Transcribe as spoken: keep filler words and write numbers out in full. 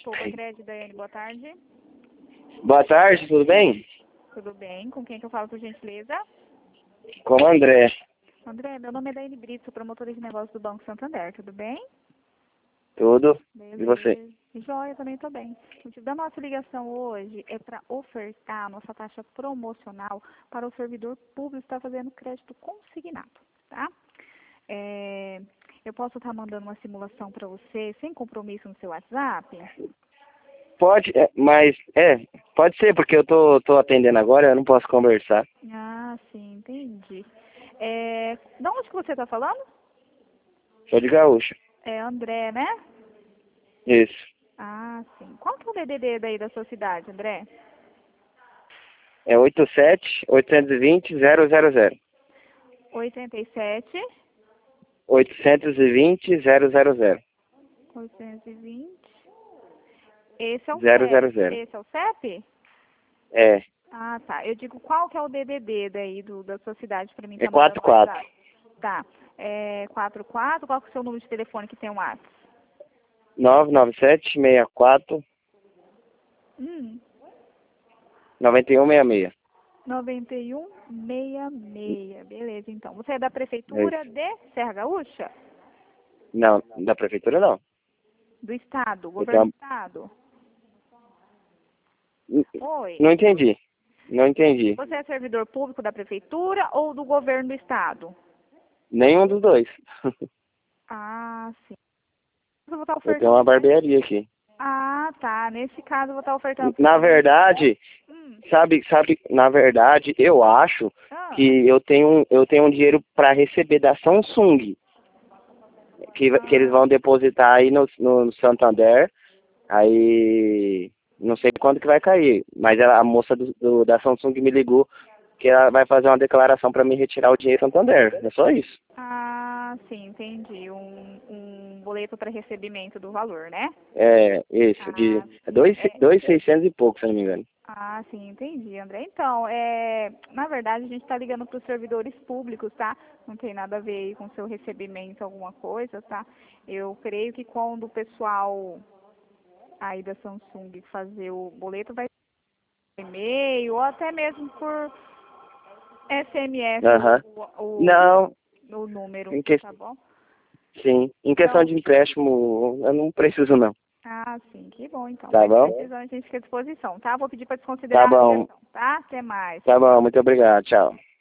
Poupa Crédito, Daiane, boa tarde. Boa tarde, tudo bem? Tudo bem? Com quem que eu falo, por gentileza? Com o André. André, meu nome é Daiane Brito, sou promotora de negócios do Banco Santander, tudo bem? Tudo. Beleza. E você? Joia, também estou bem. O motivo da nossa ligação hoje é para ofertar a nossa taxa promocional para o servidor público que está fazendo crédito consignado, tá? É, eu posso estar mandando uma simulação para você sem compromisso no seu WhatsApp? Pode, é, mas é, pode ser, porque eu tô, tô atendendo agora, eu não posso conversar. Ah, sim, entendi. É, de onde que você está falando? Sou de Gaúcho. É André, né? Isso. Ah, sim. Qual que é o D D D daí da sua cidade, André? É oito sete, oito dois zero, zero zero zero. oitenta e sete, oito dois zero, zero zero zero. oitocentos e vinte. Esse é o zero zero C E P. zero. Esse é o C E P? É. Ah, tá. Eu digo qual que é o D D D daí do, da sua cidade para mim É estar mandando quatro no quatro. WhatsApp? Tá. É quatro quatro, qual que é o seu número de telefone que tem o WhatsApp? nove nove sete, seis quatro, Hum, nove um seis seis. noventa e um sessenta e seis. Beleza, então. Você é da É Prefeitura isso. de Serra Gaúcha? Não, da prefeitura não. Do Estado, Eu governo do tenho... Estado? uma- Oi. Não entendi. Não entendi. Você é servidor público da Prefeitura ou do governo do Estado? Nenhum dos dois. Ah, sim. Eu vou estar Eu tenho ofertando uma mais. barbearia aqui. Ah, tá. Nesse caso, eu vou estar ofertando para Na você. verdade, Hum. sabe, sabe, na verdade, eu acho Ah, que eu tenho, eu tenho um dinheiro para receber da Samsung, que, que eles ah, vão depositar aí no, no Santander, aí não sei quando que vai cair, mas ela, a moça do, do- da Samsung me ligou que ela vai fazer uma declaração para me retirar o dinheiro do Santander, é só isso. ah, sim, entendi. Um, um boleto para recebimento do valor, né? É, isso, de Ah, é sim. dois, É, dois seiscentos e pouco, se eu não me engano. ah, sim, entendi, André. Então, é, na verdade, a gente está ligando para os servidores públicos, tá? Não tem nada a ver aí com seu recebimento, alguma coisa, tá? Eu creio que quando o pessoal aí da Samsung fazer o boleto vai por e-mail ou até mesmo por S M S Aham. o, o, Não, o número, em que, tá bom? sim, em questão Então, de empréstimo, eu não preciso não. ah, sim, que bom então. Tá Mas bom? precisando a gente fica à disposição, tá? Vou pedir para Tá desconsiderar a bom, ligação, tá? Até mais. tá bom, muito obrigado, tchau.